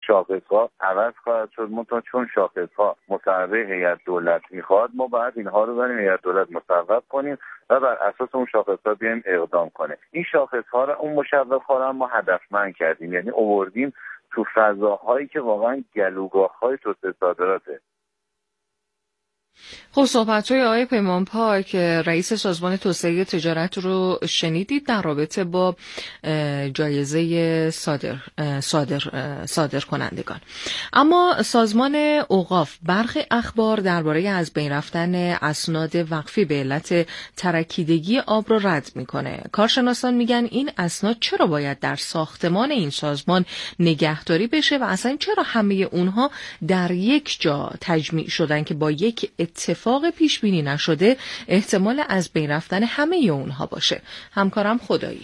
شاخص‌ها عوض خواهد شد. منتها چون شاخص‌ها مصوبه هیئت دولت میخواد، ما باید اینها رو بریم هیئت دولت مصوب کنیم و بر اساس اون شاخص‌ها بیایم اقدام کنیم. این شاخص‌ها رو، اون مشوق‌ها رو ما هدفمند کردیم، یعنی آوردیم تو فضاهایی که واقعا گلوگاه‌های توسعه صادراته. خب صحبت‌های آقای پیمانپاک رئیس سازمان توسعه تجارت رو شنیدید در رابطه با جایزه صادر کنندگان. اما سازمان اوقاف برخی اخبار درباره از بین رفتن اسناد وقفی به علت ترکیدگی آب رو رد میکنه. کارشناسان میگن این اسناد چرا باید در ساختمان این سازمان نگهداری بشه و اصلا چرا همه اونها در یک جا تجمیع شدن که با یک اتفاق پیش بینی نشده احتمال از بین رفتن همه اونها باشه. همکارم خدایی.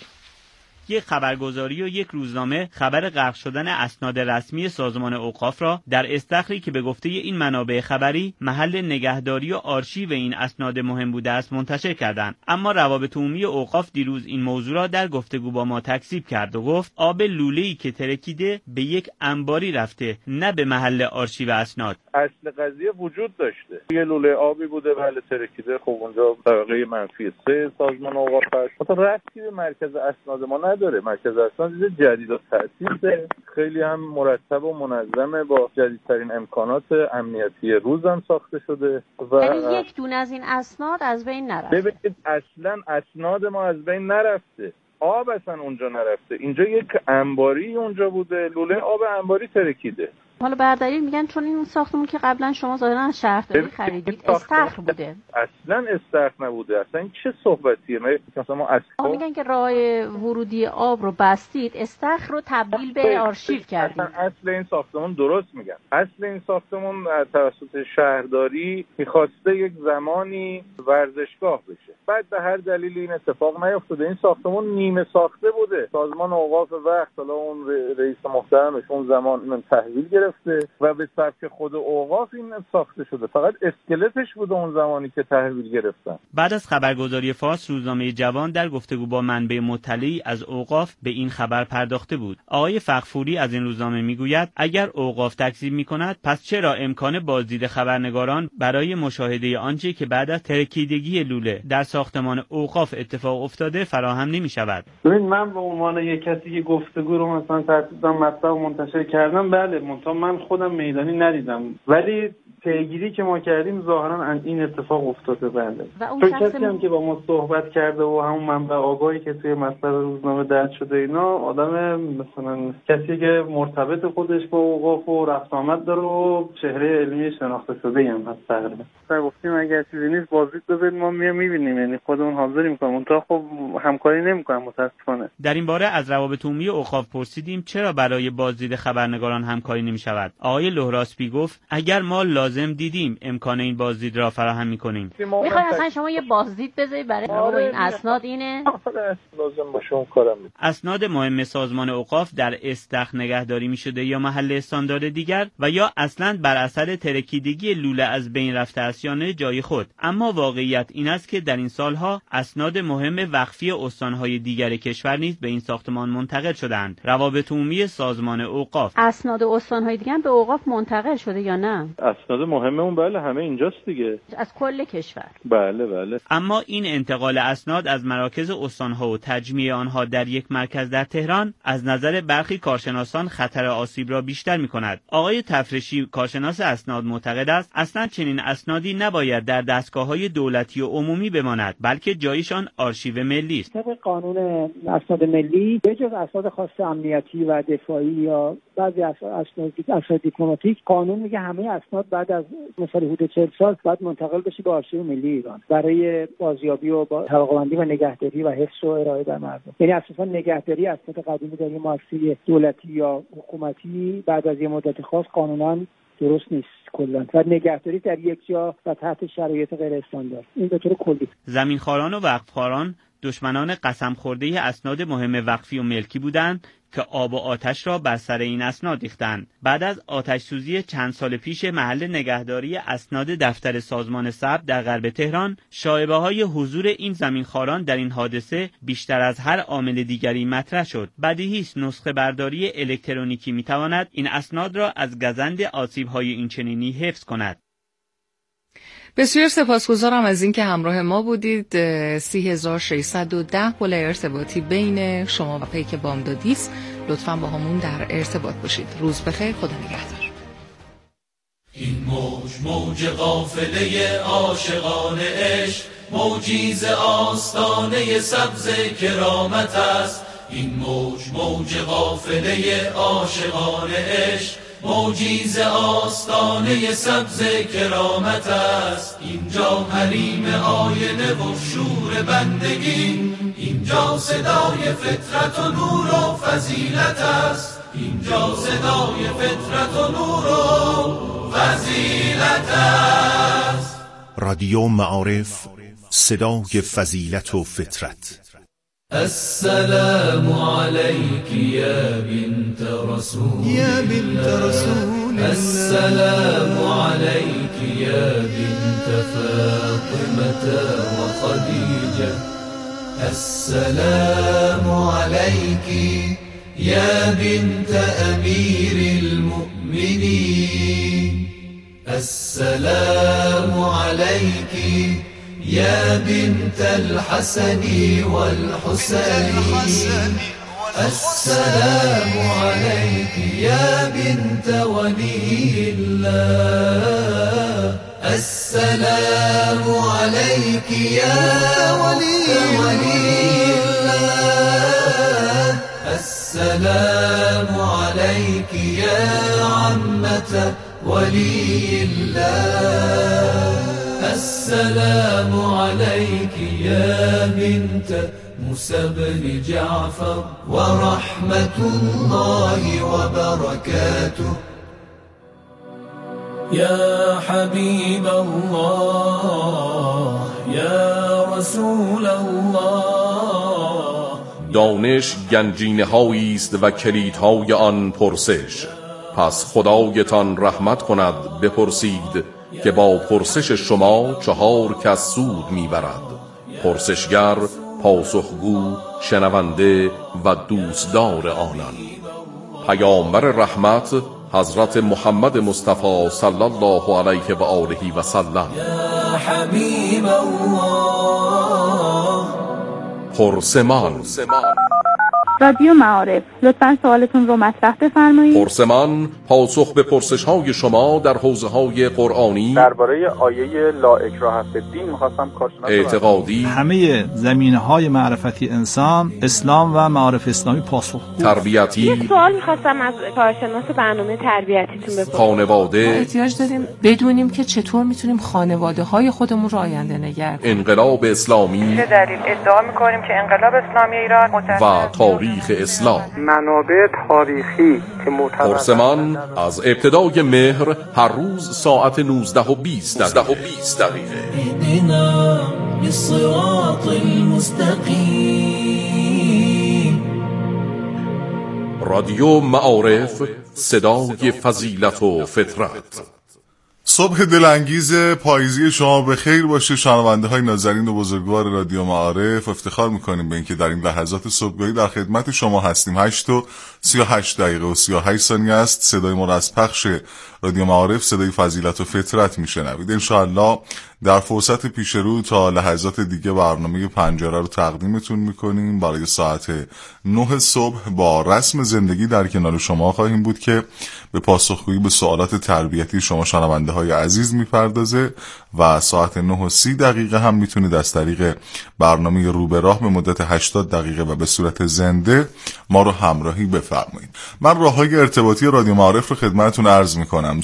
یک خبرگزاری و یک روزنامه خبر غرق شدن اسناد رسمی سازمان اوقاف را در استخری که به گفته این منابع خبری محل نگهداری و آرشیو این اسناد مهم بوده است منتشر کردند. اما روابط عمومی اوقاف دیروز این موضوع را در گفتگو با ما تکذیب کرد و گفت آب لوله‌ای که ترکیده به یک انباری رفته، نه به محل آرشیو اسناد. اصل قضیه وجود داشته. یه لوله آبی بوده بله ترکیده، خب اونجا طبقه -3 سازمان اوقاف است. ربطی به مرکز اسناد ما نداره. مرکز اسناد جدید و تأسیسه، خیلی هم مرتب و منظمه، با جدیدترین امکانات امنیتی روز هم ساخته شده و یعنی یک دونه از این اسناد از بین نرفته. ببینید اصلا اسناد ما از بین نرفته، آب اصلا اونجا نرفته. اینجا یک انباری اونجا بوده، لوله آب انباری ترکیده. حالا بر دلیل میگن چون این ساختمون که قبلا شما ظاهرا از شهرداری خریدید استخر بوده. اصلا استخر نبوده. اصلا این چه صحبتیه؟ مثلا ما میگن که راه ورودی آب رو بستید، استخر رو تبدیل به آرشیو کردید. اصل این ساختمون درست میگن. اصل این ساختمون توسط شهرداری میخواسته یک زمانی ورزشگاه بشه. بعد به هر دلیلی این اتفاق نیفتاده. این ساختمون نیمه ساخته بوده. سازمان اوقاف وقت، حالا اون رئیس محترمش اون زمان من تحویل گرفته و به سبک خود اوقاف این ساخته شده. فقط اسکلتش بوده اون زمانی که تحویل گرفتن. بعد از خبرگزاری فارس، روزنامه جوان در گفتگو با منبع مطلعی از اوقاف به این خبر پرداخته بود. آقای فغفوری از این روزنامه میگوید اگر اوقاف تکذیب میکند پس چرا امکان بازدید خبرنگاران برای مشاهده آنچه که بعد از ترکیدگی لوله در ساختمان اوقاف اتفاق افتاده فراهم نمیشود؟ ببین من به عنوان یک کسی که گفتگو رو مثلا ترتیب مطلب منتشر کردم، بله من خودم میدانی ندیدم، ولی پیگیری که ما کردیم ظاهرا این اتفاق افتاده. بله تو کسی هم که با ما صحبت کرده و همون منبع آگاهی که توی مطلب روزنامه درج شده اینا آدم مثلا کسی که مرتبط خودش با اوقاف و رفت آمد داره و چهره علمی شناخته شده هم هست. تقریبا گفتیم اگر چیزی نیست بازدید بذارید ما میبینیم، یعنی خودمون حاضر میکنیم. اون تا خب همکاری نمیکنن متاسفانه. در این باره از روابط عمومی اوقاف پرسیدیم چرا برای بازدید خبرنگاران همکاری نمیشود. آقای لهراسپی گفت اگر ما لازم دیدیم امکان این بازدید را فراهم میکنیم. میخواین اصلا شما یه بازدید بذارید برای این اسناد اینه؟ لازم باشه اون کارم. اسناد مهم سازمان اوقاف در استخر نگهداری میشده یا محل استاندارد دیگر و یا اصلا بر اثر ترکیدگی لوله از بین رفته است یا نه جای خود. اما واقعیت این است که در این سالها اسناد مهم وقفی استانهای دیگر کشور نیز به این ساختمان منتقل شدند. روابط عمومی سازمان اوقاف اسناد استانهای دیگر به اوقاف منتقل شده یا نه؟ اسناد مهممون بله همه اینجاست دیگه، از کل کشور. بله. اما این انتقال اسناد از مراکز استانها و تجمیع آنها در یک مرکز در تهران از نظر برخی کارشناسان خطر آسیب را بیشتر می‌کند. آقای تفرشی کارشناس اسناد معتقد است اصلا چنین اسنادی نباید در دستگاه‌های دولتی و عمومی بماند، بلکه جایشان آرشیو ملی است. طبق قانون اسناد ملی به جز اسناد خاص امنیتی و دفاعی یا بعضی اسناد دیپلماتیک، قانون میگه همه اسناد بعد از مثلا حدود 40 سال بعد منتقل بشه به آرشیو ملی ایران برای بازیابی و طبقه‌بندی و نگهداری و حفظ و ارائه در مردم. یعنی اساسا نگهداری اسناد قدیمی در مؤسسه دولتی یا حکومتی بعد از یه مدت خاص قانونا درست نیست کلا، و نگهداری در یک جا و تحت شرایط غیر استاندارد. این به طور کلی زمینخواران و وقفخواران دشمنان قسم خورده اسناد مهم وقفی و ملکی بودند که آب و آتش را بر سر این اسناد ریختند. بعد از آتش سوزی چند سال پیش محل نگهداری اسناد دفتر سازمان ثبت در غرب تهران، شایعه‌های حضور این زمینخواران در این حادثه بیشتر از هر عامل دیگری مطرح شد. بدیهی است نسخه برداری الکترونیکی میتواند این اسناد را از گزند آسیب‌های اینچنینی حفظ کند. بسیار سپاسگزارم از اینکه همراه ما بودید. 3610 پل ارتباطی بین شما و پیک بامدادی است. لطفاً با همون در ارتباط باشید. روز بخیر، خدا نگهدار. این موج قافله عاشقان عشق، موجی ز آستانه سبز کرامت است. این موج قافله عاشقان عشق، موجی ز آستانه سبز کرامت است. اینجا حریم آینه و شور بندگی، اینجا صدای فطرت و نور و فضیلت است. اینجا صدای فطرت و نور و فضیلت است. رادیو معارف، صدای فضیلت و فطرت. السلام عليك يا بنت رسول يا بنت رسول السلام عليك يا بنت فاطمة وخديجة السلام عليك يا بنت أمير المؤمنين السلام عليك يا بنت الحسن والحسين السلام عليك يا بنت ولي الله السلام عليك يا ولي الله السلام عليك يا عمة ولي الله السلام عليك يا بنت موسى بن جعفر ورحمة الله وبركاته يا حبيب الله يا رسول الله. دانش گنجینه هایی است و کلیدهای آن پرسش. پس خدایتان رحمت کند بپرسید که با پرسش شما 4 کس سود میبرد: پرسشگر، پاسخگو، شنونده و دوستدار آنان. پیامبر رحمت حضرت محمد مصطفی صلی الله علیه و آله و سلم. یا حبیب الله. پرسمان. رادیو معارف، لطفاً سوالتون رو مطرح بفرمایید. پرسمان پاسخ به پرسش‌های شما در حوزه‌های قرآنی، درباره آیه لا اکراه فی الدین می‌خواستم کارشناس اعتقادی، همه زمینه‌های معرفتی انسان، اسلام و معارف اسلامی پاسخ، تربیتی. یک سوال می‌خواستم از کارشناس برنامه تربیتیتون بپرسم. خانواده. ما احتیاج داریم بدونیم که چطور میتونیم خانواده‌های خودمون رو آینده نگه داریم. انقلاب اسلامی. چه دلیل ادعا می‌کنیم که انقلاب اسلامی ایران و تاریخ اسلام. منابع تاریخی که معتبر. پرسمان از ابتدای مهر هر روز ساعت 19:20 دقیقه. اهدنا للصراط المستقیم. رادیو معارف، صدای فضیلت و فطرت. صبح دلانگیز پاییزی شما به خیر باشه شنونده های نازنین و بزرگوار رادیو معارف. افتخار میکنیم به اینکه در این لحظات صبحگاهی در خدمت شما هستیم. 8:38 است. صدای ما را از پخش رادیو معارف، صدای فضیلت و فطرت میشنوید. انشاءالله در فرصت پیش رو تا لحظات دیگه برنامه پنجره رو تقدیمتون میکنیم. برای ساعت 9 صبح با رسم زندگی در کنار شما خواهیم بود که به پاسخگویی به سوالات تربیتی شما شنونده های عزیز میپردازه و ساعت 9:30 هم میتونید از طریق برنامه رو به راه به مدت 80 دقیقه و به صورت زنده ما رو همراهی بفرمایید. من راههای ارتباطی رادیو معارف رو خدمتتون عرض میکنم.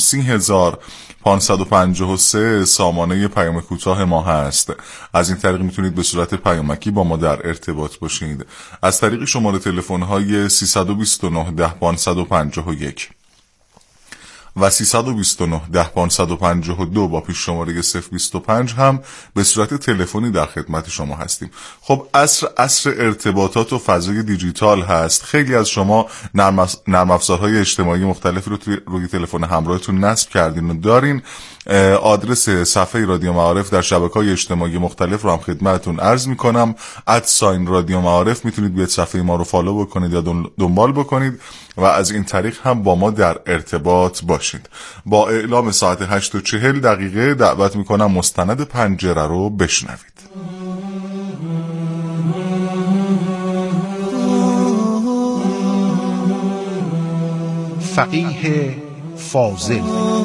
30553 سامانه پیام کوتاه ما هست. از این طریق میتونید به صورت پیامکی با ما در ارتباط باشید. از طریق شماره تلفن های 329 10 551 و 329 10552 با پیش شماره 025 هم به صورت تلفنی در خدمت شما هستیم. خب عصر ارتباطات و فضای دیجیتال هست. خیلی از شما نرم افزارهای اجتماعی مختلفی رو روی تلفن همراهتون نصب کردین و دارین. آدرس صفحه رادیو معارف در شبکه‌های اجتماعی مختلف رو هم خدمتتون عرض می‌کنم. رادیو معارف میتونید بیاید صفحه ما رو فالو بکنید یا دنبال بکنید و از این طریق هم با ما در ارتباط باشید. با اعلام ساعت 8:40 دعوت میکنم مستند پنجره رو بشنوید. فقیه فاضل.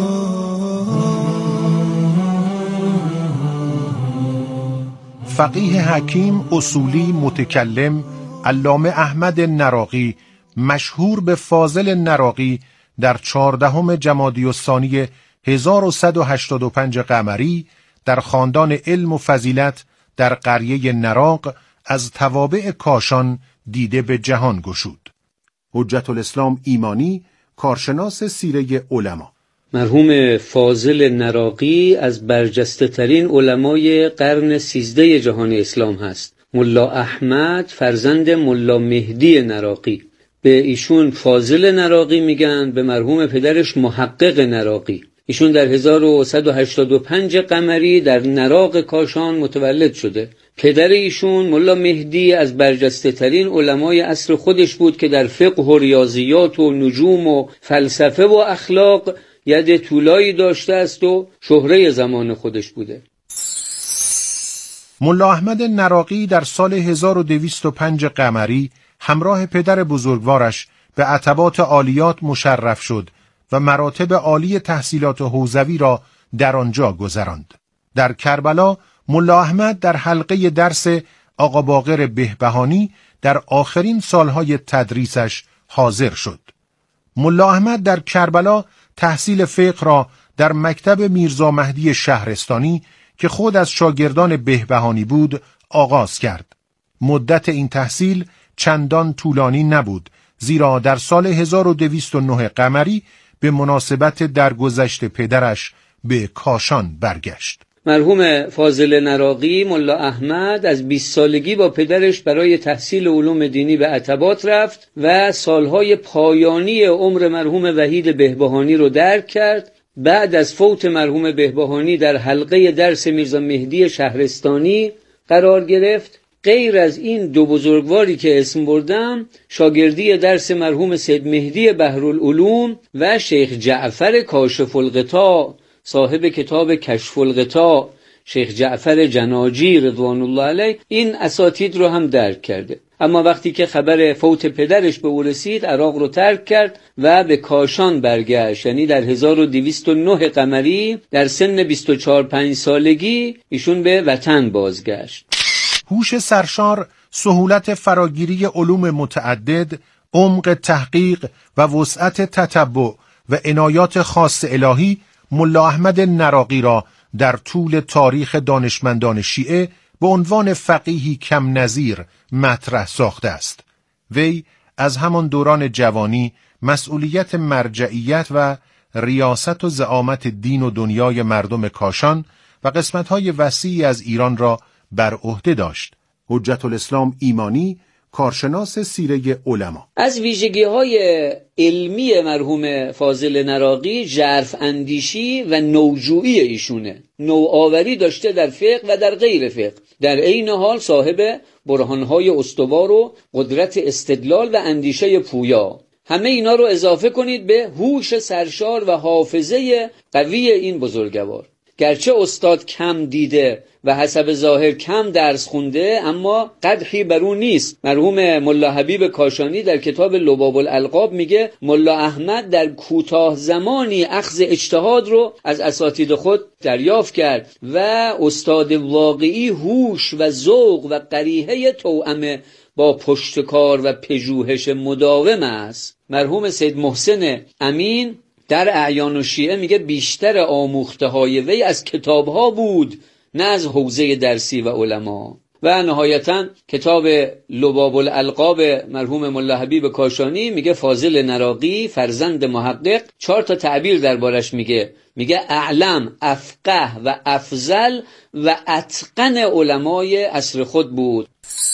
فقیه حکیم اصولی متکلم علامه احمد نراقی مشهور به فاضل نراقی در 14 جمادی الثانی 1185 قمری در خاندان علم و فضیلت در قریه نراق از توابع کاشان دیده به جهان گشود. حجت الاسلام ایمانی کارشناس سیره علما. مرحوم فاضل نراقی از برجسته ترین علمای قرن 13 جهان اسلام هست. ملا احمد فرزند ملا مهدی نراقی. به ایشون فاضل نراقی میگن، به مرحوم پدرش محقق نراقی. ایشون در 1185 قمری در نراق کاشان متولد شده. پدر ایشون ملا مهدی از برجسته ترین علمای عصر خودش بود که در فقه و ریاضیات و نجوم و فلسفه و اخلاق ید طولایی داشته است و شهره زمان خودش بوده. ملا احمد نراقی در سال 1205 قمری همراه پدر بزرگوارش به عتبات عالیات مشرف شد و مراتب عالی تحصیلات حوزوی را در آنجا گذراند. در کربلا ملا احمد در حلقه درس آقا باقر بهبهانی در آخرین سالهای تدریسش حاضر شد. ملا احمد در کربلا تحصیل فقه را در مکتب میرزا مهدی شهرستانی که خود از شاگردان بهبهانی بود آغاز کرد. مدت این تحصیل چندان طولانی نبود، زیرا در سال 1209 قمری به مناسبت درگذشت پدرش به کاشان برگشت. مرحوم فاضل نراقی ملا احمد از 20 سالگی با پدرش برای تحصیل علوم دینی به عتبات رفت و سالهای پایانی عمر مرحوم وحید بهبهانی رو درک کرد. بعد از فوت مرحوم بهبهانی در حلقه درس میرزا مهدی شهرستانی قرار گرفت. غیر از این دو بزرگواری که اسم بردم، شاگردی درس مرحوم سید مهدی بحرالعلوم و شیخ جعفر کاشف الغطا صاحب کتاب کشف الغطا، شیخ جعفر جناجی رضوان الله علیه، این اساتید رو هم درک کرده. اما وقتی که خبر فوت پدرش به او رسید، عراق رو ترک کرد و به کاشان برگشت. یعنی در 1209 قمری در سن 24-25 سالگی ایشون به وطن بازگشت. هوش سرشار، سهولت فراگیری علوم متعدد، عمق تحقیق و وسعت تتبع و عنایات خاص الهی ملا احمد نراقی را در طول تاریخ دانشمندان شیعه به عنوان فقیهی کم نظیر مطرح ساخته است. وی از همان دوران جوانی مسئولیت مرجعیت و ریاست و زعامت دین و دنیای مردم کاشان و قسمت‌های وسیعی از ایران را بر عهده داشت. حجت الاسلام ایمانی کارشناس سیره علما. از ویژگی‌های علمی مرحوم فاضل نراقی ژرف اندیشی و نوجویی ایشونه. نوآوری داشته در فقه و در غیر فقه. در عین حال صاحب برهان‌های استوار و قدرت استدلال و اندیشه پویا. همه اینا رو اضافه کنید به هوش سرشار و حافظه قوی این بزرگوار. گرچه استاد کم دیده و حسب ظاهر کم درس خونده، اما قدحی بر اون نیست. مرحوم ملا حبیب کاشانی در کتاب لباب الالقاب میگه ملا احمد در کوتاه زمانی اخذ اجتهاد رو از اساتید خود دریافت کرد و استاد واقعی هوش و ذوق و قریحه توأم با پشتکار و پژوهش مداوم است. مرحوم سید محسن امین در اعیان الشیعه میگه بیشتر آموخته های وی از کتاب ها بود نه از حوزه درسی و علما. و نهایتا کتاب لباب الالقاب مرحوم ملا حبیب کاشانی میگه فاضل نراقی فرزند محقق 4 تعبیر دربارش میگه اعلم، افقه و افضل و اتقن علمای عصر خود بود.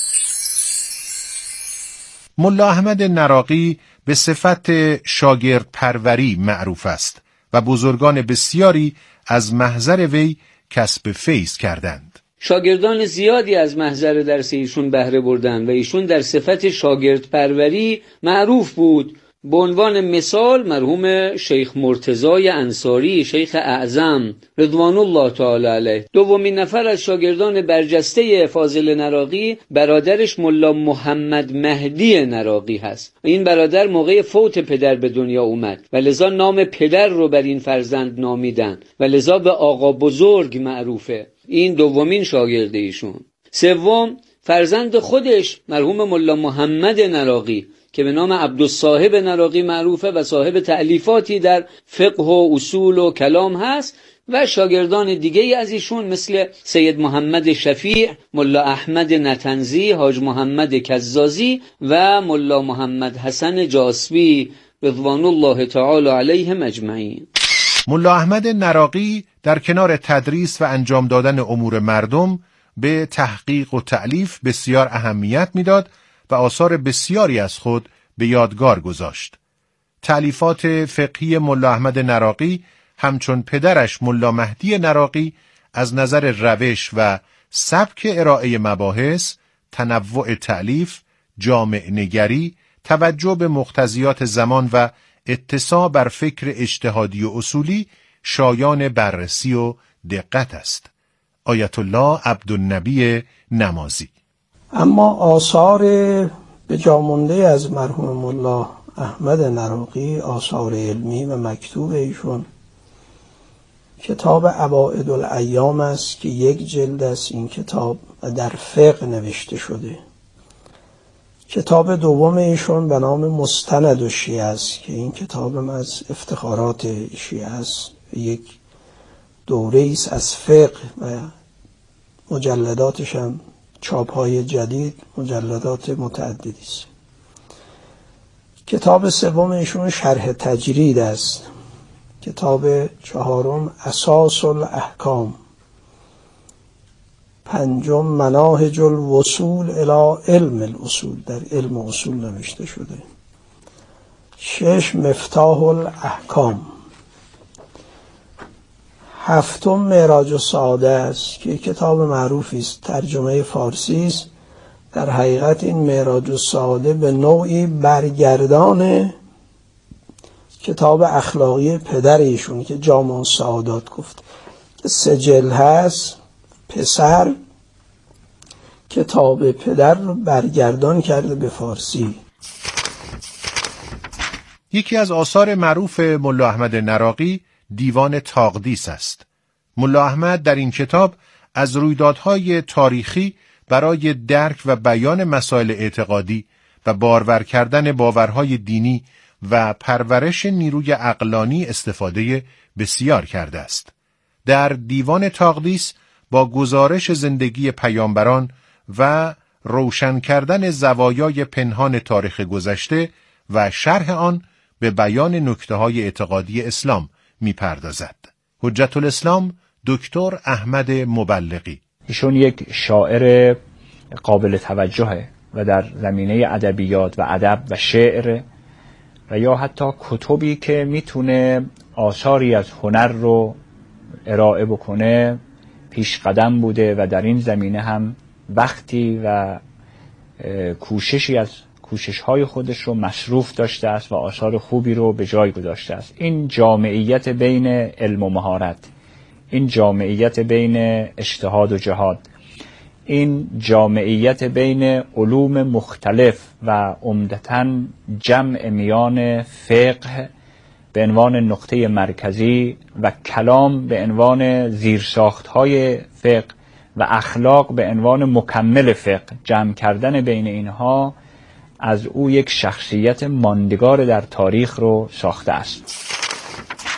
ملا احمد نراقی به صفت شاگرد پروری معروف است و بزرگان بسیاری از محضر وی کسب فیض کردند. شاگردان زیادی از محضر درس ایشون بهره بردند و ایشون در صفت شاگرد پروری معروف بود. به عنوان مثال مرحوم شیخ مرتضی انصاری، شیخ اعظم رضوان الله تعالی علیه. دومین نفر از شاگردان برجسته فاضل نراقی برادرش ملا محمد مهدی نراقی هست. این برادر موقع فوت پدر به دنیا اومد و لذا نام پدر رو بر این فرزند نامیدن و لذا به آقا بزرگ معروفه. این دومین شاگرد ایشون. سوم فرزند خودش مرحوم ملا محمد نراقی که به نام عبدالصاحب نراقی معروفه و صاحب تألیفاتی در فقه و اصول و کلام هست و شاگردان دیگه از ایشون مثل سید محمد شفیع، ملا احمد نتنزی، حاج محمد کزازی و ملا محمد حسن جاسبی رضوان الله تعالی علیهم اجمعین. ملا احمد نراقی در کنار تدریس و انجام دادن امور مردم به تحقیق و تألیف بسیار اهمیت میداد و آثار بسیاری از خود به یادگار گذاشت. تألیفات فقهی ملا احمد نراقی همچون پدرش ملا مهدی نراقی از نظر روش و سبک ارائه مباحث، تنوع تألیف، جامع نگری، توجه به مقتضیات زمان و اتساع بر فکر اجتهادی و اصولی شایان بررسی و دقت است. آیت الله عبدالنبی نمازی. اما آثار به جا مانده از مرحوم ملا احمد نراقی، آثار علمی و مکتوب ایشون، کتاب عوائد الایام است که 1 جلد است این کتاب و در فقه نوشته شده. کتاب دوم ایشون به نام مستند الشیعه است که این کتاب هم از افتخارات شیعه است، یک دوره است از فقه و مجلداتش هم چاپ‌های جدید، مجلدات متعددی است. کتاب سوم ایشون شرح تجرید است. کتاب چهارم اساس الاحکام. پنجم مناهج الوصول الی علم الاصول، در علم اصول نوشته شده. 6 مفتاح الاحکام. 7 معراج السعاده است که کتاب معروفی است، ترجمه فارسی است. در حقیقت این معراج السعاده به نوعی برگردان کتاب اخلاقی پدر ایشون که جامع السعادات گفت، سجل هست. پسر کتاب پدر رو برگردان کرده به فارسی. یکی از آثار معروف ملا احمد نراقی دیوان تاقدیس است. ملا احمد در این کتاب از رویدادهای تاریخی برای درک و بیان مسائل اعتقادی و بارور کردن باورهای دینی و پرورش نیروی عقلانی استفاده بسیار کرده است. در دیوان تاقدیس با گزارش زندگی پیامبران و روشن کردن زوایای پنهان تاریخ گذشته و شرح آن به بیان نکته‌های اعتقادی اسلام می‌پردازد. حجت الاسلام دکتر احمد مبلغی. ایشون یک شاعر قابل توجهه و در زمینه ادبیات و ادب و شعر و یا حتی کتبی که میتونه آثاری از هنر رو ارائه بکنه پیش قدم بوده و در این زمینه هم وقتی و کوششی از کوشش‌های خودش رو مصروف داشته است و آثار خوبی رو به جای گذاشته است. این جامعیت بین علم و مهارت، این جامعیت بین اجتهاد و جهاد، این جامعیت بین علوم مختلف و عمدتاً جمع میان فقه به عنوان نقطه مرکزی و کلام به عنوان زیرساخت‌های فقه و اخلاق به عنوان مکمل فقه، جمع کردن بین اینها از او یک شخصیت ماندگار در تاریخ رو ساخته است.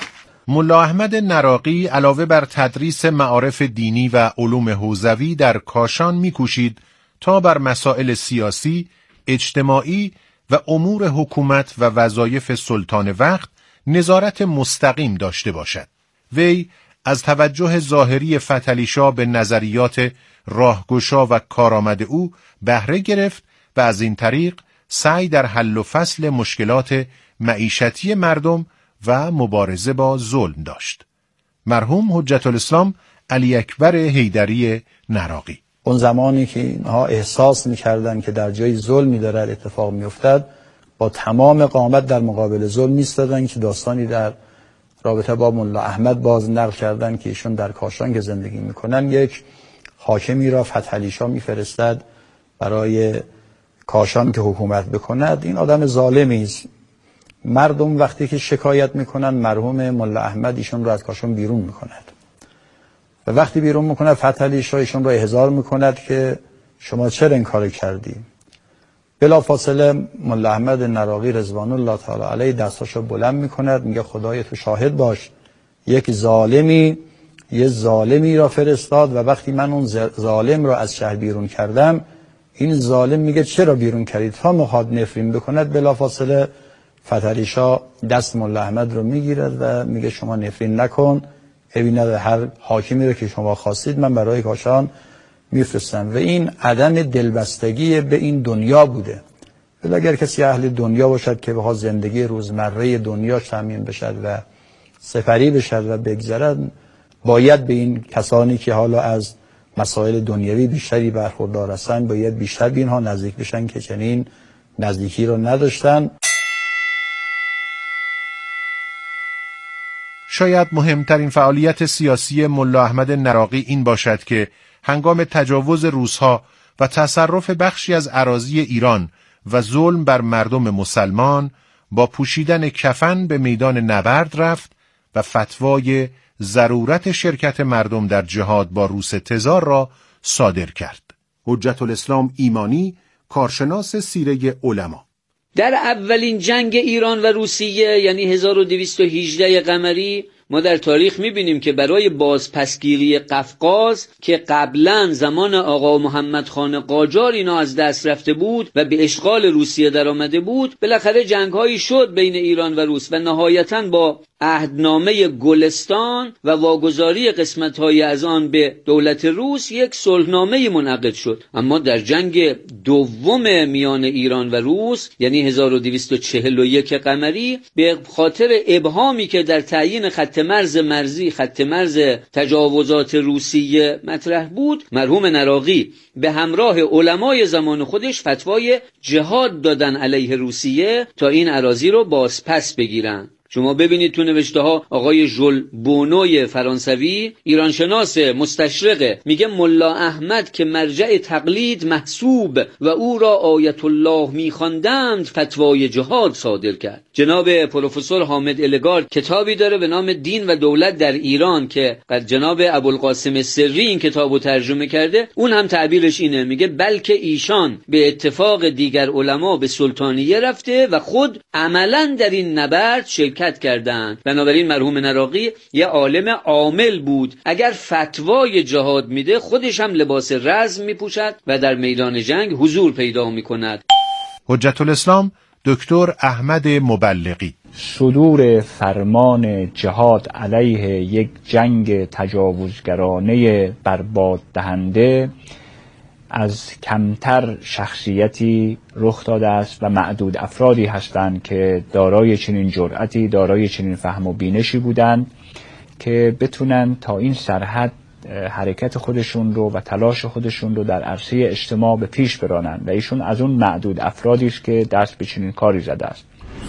ملا احمد نراقی علاوه بر تدریس معارف دینی و علوم حوزوی در کاشان می‌کوشید تا بر مسائل سیاسی، اجتماعی و امور حکومت و وظایف سلطان وقت نظارت مستقیم داشته باشد. وی از توجه ظاهری فتحعلی‌شاه به نظریات راهگشا و کارآمد او بهره گرفت و از این طریق سعی در حل و فصل مشکلات معیشتی مردم و مبارزه با ظلم داشت. مرحوم حجت الاسلام علی اکبر حیدری نراقی: اون زمانی که اینها احساس می‌کردن که در جای ظلمی داره اتفاق می‌افتد، با تمام قامت در مقابل ظلم می‌ایستادن که داستانی در رابطه با ملا احمد باز نقل کردن که ایشون در کاشان که زندگی می‌کنن یک حاکمی را فتحعلی‌شاه می‌فرستد برای کاشان که حکومت بکند. این آدم ظالمی است. مردم وقتی که شکایت میکنن مرحوم ملا احمد ایشون رو از کاشان بیرون میکند و وقتی بیرون میکند فتحعلی‌شاه ایشون رو احضار میکند که شما چرا این کار کردی؟ بلافاصله ملا احمد نراقی رضوان الله تعالی علیه دستاشو بلند میکند، میگه خدای تو شاهد باش، یک ظالمی یه ظالمی را فرستاد و وقتی من اون ظالم را از شهر بیرون کردم، این ظالم میگه چرا بیرون کردید؟ تا میخواد نفرین بکند، بلافاصله فتحعلی‌شاه دست ملا احمد رو میگیرد و میگه شما نفرین نکن، ببینید هر حاکمی رو که شما خواستید من برای کاشان میفرستم. و این عدم دلبستگی به این دنیا بوده. ولی اگر کسی اهل دنیا باشد که بخواد زندگی روزمره دنیا تامین بشد و سپری بشد و بگذرد، باید به این کسانی که حالا از مسائل دنیوی بیشتری برخوردار هستند باید بیشتر به اینها نزدیک بشن که چنین نزدیکی رو نداشتن. شاید مهمترین فعالیت سیاسی ملا احمد نراقی این باشد که هنگام تجاوز روس‌ها و تصرف بخشی از اراضی ایران و ظلم بر مردم مسلمان با پوشیدن کفن به میدان نبرد رفت و فتوای ضرورت شرکت مردم در جهاد با روس تزار را صادر کرد. حجت الاسلام ایمانی، کارشناس سیره علما: در اولین جنگ ایران و روسیه یعنی 1218 قمری ما در تاریخ میبینیم که برای بازپسگیری قفقاز که قبلا زمان آقا محمد خان قاجار اینا از دست رفته بود و به اشغال روسیه در آمده بود، بالاخره جنگ‌هایی شد بین ایران و روس و نهایتاً با عهدنامه گلستان و واگذاری قسمت‌های از آن به دولت روس یک صلحنامه منعقد شد. اما در جنگ دوم میان ایران و روس یعنی 1241 قمری به خاطر ابهامی که در تعیین خط مرز تجاوزات روسیه مطرح بود، مرحوم نراقی به همراه علمای زمان خودش فتوای جهاد دادن علیه روسیه تا این اراضی رو بازپس بگیرن. شما ببینید تو نوشته ها آقای ژول بونوی فرانسوی ایرانشناس مستشرقه میگه ملا احمد که مرجع تقلید محسوب و او را آیت الله میخواندند فتوای جهاد صادر کرد. جناب پروفسور حامد الگارد کتابی داره به نام دین و دولت در ایران که جناب ابوالقاسم سری این کتابو ترجمه کرده. اون هم تعبیرش اینه، میگه بلکه ایشان به اتفاق دیگر علما به سلطانیه رفته و خود عملا در این نبرد شرکت کردند. بنابراین مرحوم نراقی یه عالم عامل بود. اگر فتوای جهاد میده خودش هم لباس رزم میپوشد و در میدان جنگ حضور پیدا میکند. حجت الاسلام دکتر احمد مبلغی: صدور فرمان جهاد علیه یک جنگ تجاوزگرانه برباد دهنده از کمتر شخصیتی رخ داده است و معدود افرادی هستند که دارای چنین جرأتی، دارای چنین فهم و بینشی بودند که بتونن تا این سرحد حرکت خودشون رو و تلاش خودشون رو در عرصه اجتماع به پیش برانند و ایشون از اون معدود افرادی است که دست به چنین کاری زده است.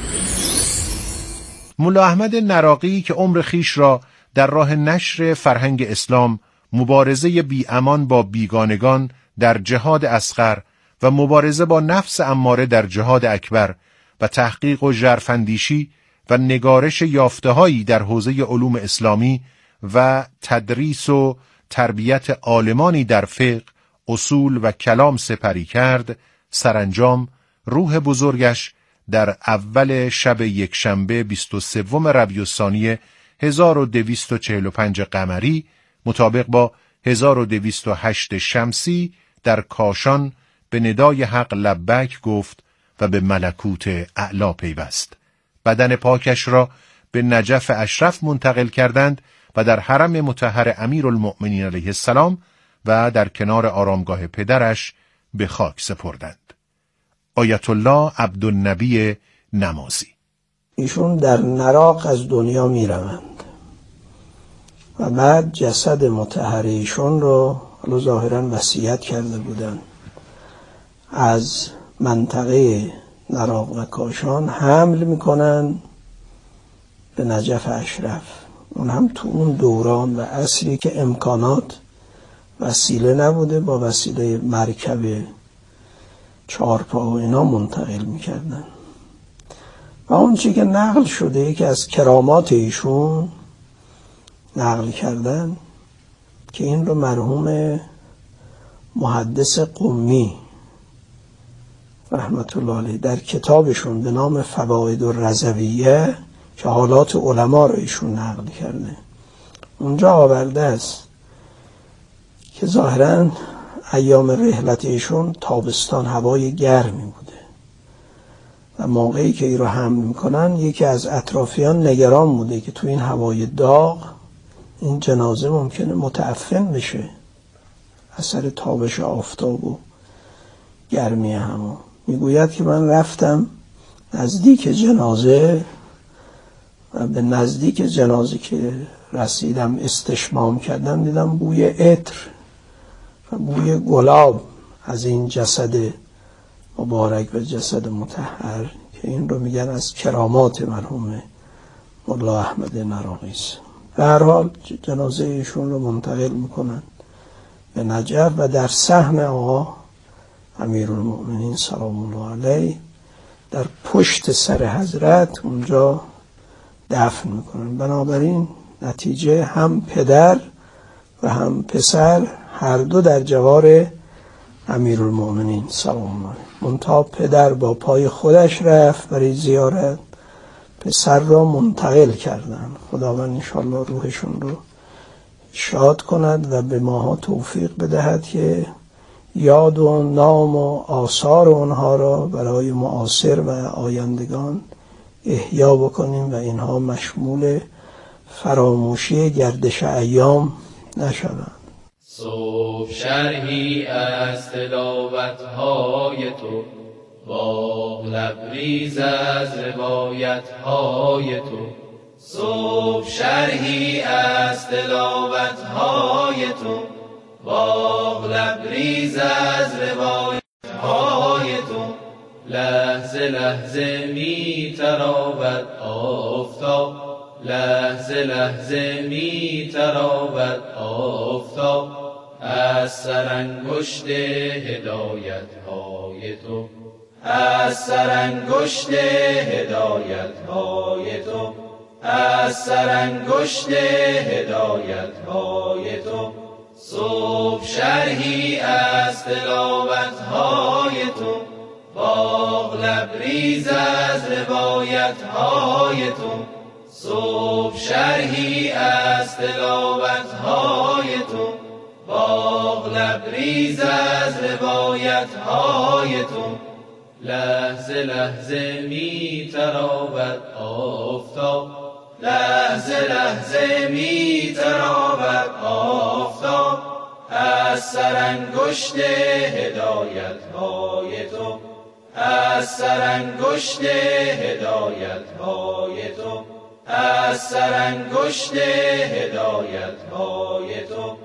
ملا احمد نراقی که عمر خیش را در راه نشر فرهنگ اسلام، مبارزه بی امان با بیگانگان در جهاد اصغر و مبارزه با نفس اماره در جهاد اکبر و تحقیق و ژرفاندیشی و نگارش یافته‌هایی در حوزه علوم اسلامی و تدریس و تربیت عالمانی در فقه، اصول و کلام سپری کرد، سرانجام روح بزرگش در اول شب یکشنبه 23 ربیع الثانی 1245 قمری مطابق با 1208 شمسی در کاشان به ندای حق لبیک گفت و به ملکوت اعلا پیوست. بدن پاکش را به نجف اشرف منتقل کردند و در حرم مطهر امیرالمؤمنین علیه السلام و در کنار آرامگاه پدرش به خاک سپردند. آیت الله عبدالنبی نمازی. ایشون در نراق از دنیا می روند و بعد جسد مطهر ایشون رو ظاهرا وصیت کرده بودند از منطقه نراق و کاشان حمل میکنن به نجف اشرف. اون هم تو اون دوران و عصری که امکانات وسیله نبوده، با وسیله مرکب چهارپا و اینا منتقل میکردن. و اون چی که نقل شده که از کرامات ایشون نقل کردن که این رو مرحوم محدث قمی رحمت الله علیه در کتابشون به نام فواید الرضویه که حالات علما رو ایشون نقل کرده اونجا آورده است که ظاهراً ایام رحلت ایشون تابستان هوای گرمی بوده و موقعی که این رو حمل میکنن یکی از اطرافیان نگران بوده که تو این هوای داغ این جنازه ممکنه متعفن بشه اثر تابش آفتاب و گرمی همون. میگوید که من رفتم نزدیک جنازه و به نزدیک جنازه که رسیدم استشمام کردم دیدم بوی عطر و بوی گلاب از این جسد مبارک و جسد مطهر که این رو میگن از کرامات مرحوم ملا احمد نراقی است. به هر حال جنازه ایشون رو منتقل میکنن به نجف و در صحن آقا امیرالمؤمنین سلام الله علیه در پشت سر حضرت اونجا دفن میکنن. بنابراین نتیجه هم پدر و هم پسر هر دو در جوار امیرالمؤمنین سلام الله علیه. منتها پدر با پای خودش رفت برای زیارت، پسر را منتقل کردن. خداوند انشاءالله روحشون رو شاد کند و به ماها توفیق بدهد که یاد و نام و آثار اونها را برای معاصر و آیندگان احیا بکنیم و اینها مشمول فراموشی گردش ایام نشوند. صبح شرحی از تلاوت‌های تو، باغ لبریز از روایت‌های تو. صبح شرحی از تلاوت‌های تو، باغ لبریز از روایت‌های تو. لحظه لحظه می تراود آفتاب، لحظه لحظه می تراود آفتاب از سرانگشت هدایت‌های تو، از سرانگشت هدایت‌های تو، از سرانگشت هدایت‌های تو. صبح شرحی از تلاوت‌های تو، باغ لبریز از روایت‌های تو. صبح شرحی از تلاوت‌های تو، باغ لبریز از روایت‌های تو. لحظه لحظه می تراود آفتاب، لحظه لحظه می تراود آفتاب از سرانگشت هدایت‌های تو، از سرانگشت هدایت‌های تو، از سرانگشت هدایت‌های تو.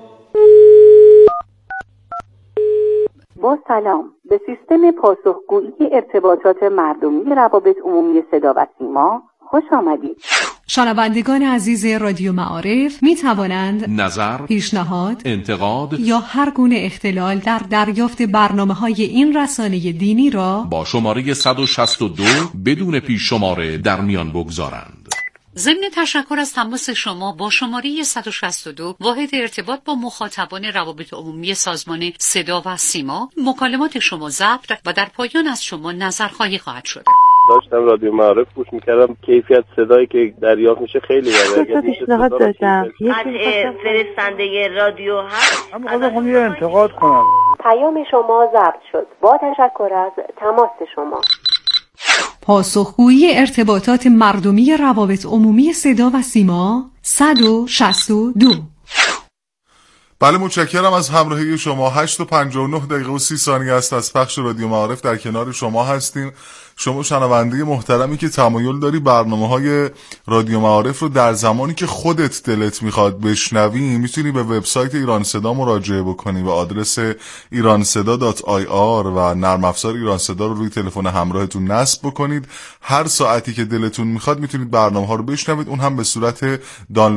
با سلام، به سیستم پاسخگویی ارتباطات مردمی روابط عمومی صدا و سیما خوش آمدید. شنوندگان عزیز رادیو معارف می توانند نظر، پیشنهاد، انتقاد یا هر گونه اختلال در دریافت برنامه‌های این رسانه دینی را با شماره 162 بدون پیش شماره در میان بگذارند. ضمن تشکر از تماس شما با شماره 162 واحد ارتباط با مخاطبان روابط عمومی سازمان صدا و سیما، مکالمات شما ضبط و در پایان از شما نظرخواهی خواهد شد. داشتم رادیو معارف گوش میکردم، کیفیت صدایی که دریافت میشه خیلی بده. پیشنهاد داشتم قطع فرستنده رادیو هست. اما خودم یه انتقاد کنم. پیام شما ضبط شد. با تشکر از تماس شما. پاسخگویی ارتباطات مردمی روابط عمومی صدا و سیما 162. بله متشکرم از همراهی شما. 8:59 است از پخش رادیو معارف در کنار شما هستیم. شما شنونده محترمی که تمایل داری برنامه‌های رادیو معارف رو در زمانی که خودت دلت میخواد بشنوی، میتونی به وبسایت ایران صدا مراجعه بکنی و آدرس iranseda.ir و نرم افزار ایران صدا رو روی تلفن همراهتون نصب بکنید. هر ساعتی که دلتون میخواد میتونید برنامه‌ها رو بشنوید، اون هم به صورت دانلود